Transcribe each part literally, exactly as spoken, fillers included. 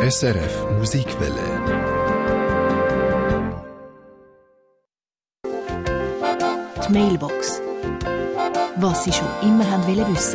S R F Musikwelle. Die Mailbox. Was Sie schon immer haben wollen wissen.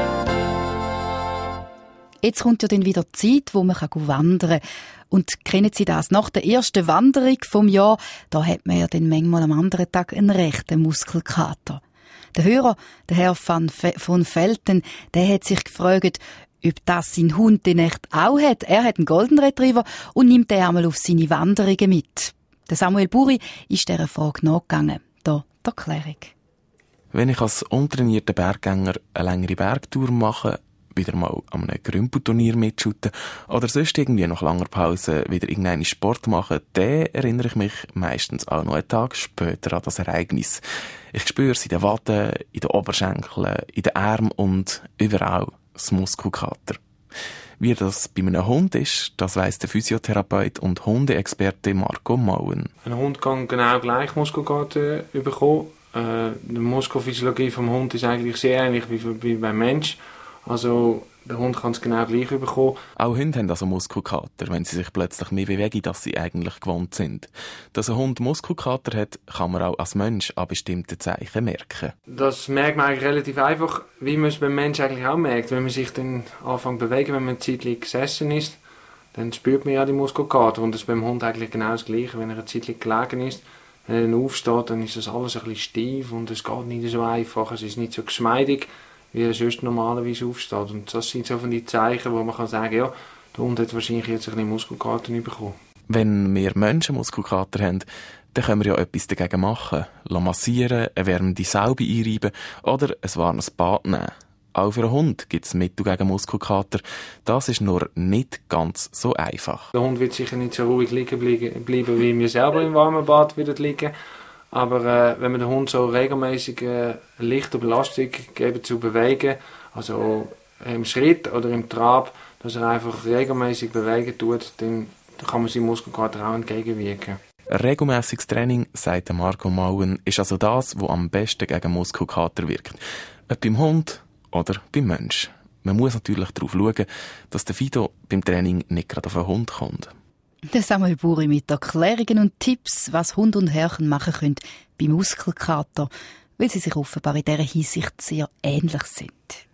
Jetzt kommt ja dann wieder die Zeit, wo man wandern kann. Und kennen Sie das? Nach der ersten Wanderung vom Jahr, da hat man ja dann manchmal am anderen Tag einen rechten Muskelkater. Der Hörer, der Herr van Fe- von Velten, der hat sich gefragt, ob das sein Hund den echt auch hat. Er hat einen Golden Retriever und nimmt den einmal auf seine Wanderungen mit. Der Samuel Buri ist dieser Frage nachgegangen. Da die Erklärung. Wenn ich als untrainierter Berggänger eine längere Bergtour mache, wieder mal an einem Grümpelturnier mitschuten oder sonst irgendwie nach langer Pause wieder irgendeinen Sport machen, dann erinnere ich mich meistens auch noch einen Tag später an das Ereignis. Ich spüre es in den Waden, in den Oberschenkeln, in den Armen und überall das Muskelkater. Wie das bei einem Hund ist, das weiss der Physiotherapeut und Hundeexperte Marco Mauen. Ein Hund kann genau gleich Muskelkater bekommen. Äh, die Muskelphysiologie des Hundes ist eigentlich sehr ähnlich wie, wie beim Mensch. Also der Hund kann es genau gleich bekommen. Auch Hunde haben also Muskelkater, wenn sie sich plötzlich mehr bewegen, als sie eigentlich gewohnt sind. Dass ein Hund Muskelkater hat, kann man auch als Mensch an bestimmten Zeichen merken. Das merkt man eigentlich relativ einfach, wie man es beim Menschen eigentlich auch merkt. Wenn man sich dann anfängt zu bewegen, wenn man eine Zeit lang gesessen ist, dann spürt man ja die Muskelkater. Und das ist beim Hund eigentlich genau das Gleiche. Wenn er eine Zeit lang gelegen ist, wenn er dann aufsteht, dann ist das alles ein bisschen steif und es geht nicht so einfach, es ist nicht so geschmeidig, wie er sonst normalerweise aufsteht. Und das sind so von die Zeichen, wo man kann sagen, ja, der Hund hat wahrscheinlich jetzt ein bisschen Muskelkater bekommen. Wenn wir Menschen Muskelkater haben, dann können wir ja etwas dagegen machen. Massieren, eine wärmende Salbe einreiben oder ein warmes Bad nehmen. Auch für einen Hund gibt es Mittel gegen Muskelkater. Das ist nur nicht ganz so einfach. Der Hund wird sicher nicht so ruhig liegen bleiben, wie wir selber im warmen Bad würden liegen. Aber äh, wenn man den Hund so regelmäßig äh, leichte Belastung geben zu bewegen, also im Schritt oder im Trab, dass er einfach regelmäßig bewegen tut, dann kann man seinem Muskelkater auch entgegenwirken. Regelmäßiges Training, sagt Marco Mauen, ist also das, was am besten gegen Muskelkater wirkt. Ob beim Hund oder beim Mensch. Man muss natürlich darauf schauen, dass der Fido beim Training nicht gerade auf einen Hund kommt. Der Samuel Buri mit Erklärungen und Tipps, was Hund und Herrchen machen können beim Muskelkater, weil sie sich offenbar in dieser Hinsicht sehr ähnlich sind.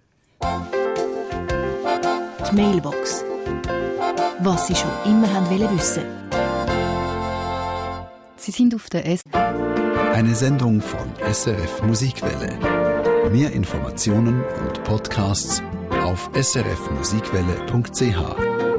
Die Mailbox. Was Sie schon immer haben wollen wissen. Sie sind auf der S. Eine Sendung von S R F Musikwelle. Mehr Informationen und Podcasts auf s r f musikwelle punkt c h.